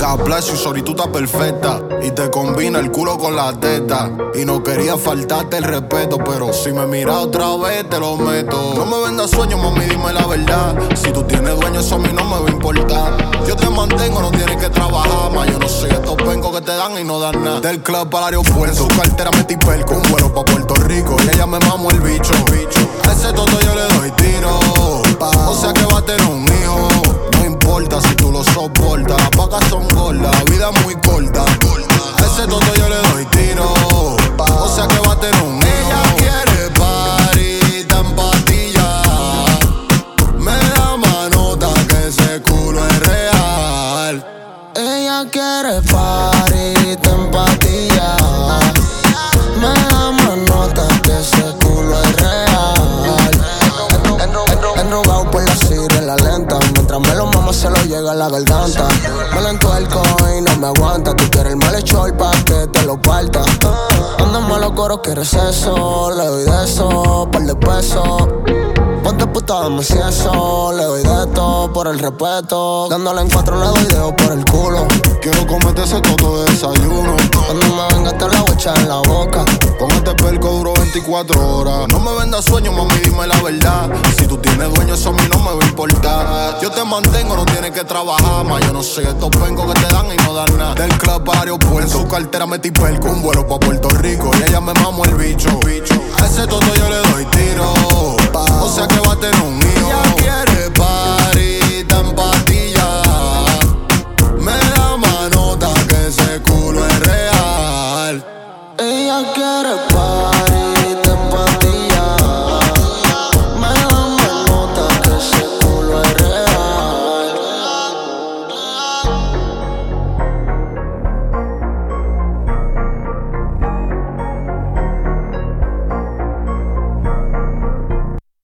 God bless you, sorry, tú estás perfecta. Y te combina el culo con la teta. Y no quería faltarte el respeto, pero si me miras otra vez te lo meto. No me vendas sueños, mami, dime la verdad. Si tú tienes dueño, eso a mí no me va a importar. Yo te mantengo, no tienes que trabajar más. Yo no soy estos pencos que te dan y no dan nada. Del club para el aeropuerto, en su cartera metí perco. Un vuelo pa' Puerto Rico y ella me mamó el bicho. A ese toto yo le doy tiro. O sea que va a tener un hijo. No importa si tú lo soportas. Las vacas son gordas, la vida es muy corta. A ese toto yo le doy tiro. O sea que va a tener un hijo. Ella quiere party, tan patilla. Me da manota que ese culo es real. Ella quiere party, tan patilla. Me da manota que ese culo es real. Enrugado por la sirena, la lenta. Mientras me lo mamo se lo llega a la garganta. Me lo entuerco y no me aguanta. Tú quieres el malhechor pa' que te lo parta. Ando malo coro, quieres eso. Le doy de eso, par de pesos. Ponte puta, dame si eso. Le doy de todo por el respeto. Dándole en 4 le doy dedo por el culo. Quiero comerte ese toto de desayuno. Cuando me venga te la voy a echar en la boca. Con este perco duro 24 horas. No me vendas sueños, mami, dime la verdad. Si tú tienes dueño, eso a mí no me va a importar. Yo te mantengo, no tienes que trabajar más. Yo no soy estos pencos que te dan y no dan nada. Del club para aeropuerto, en su cartera metí perco. Un vuelo pa' Puerto Rico y ella me mamó el bicho.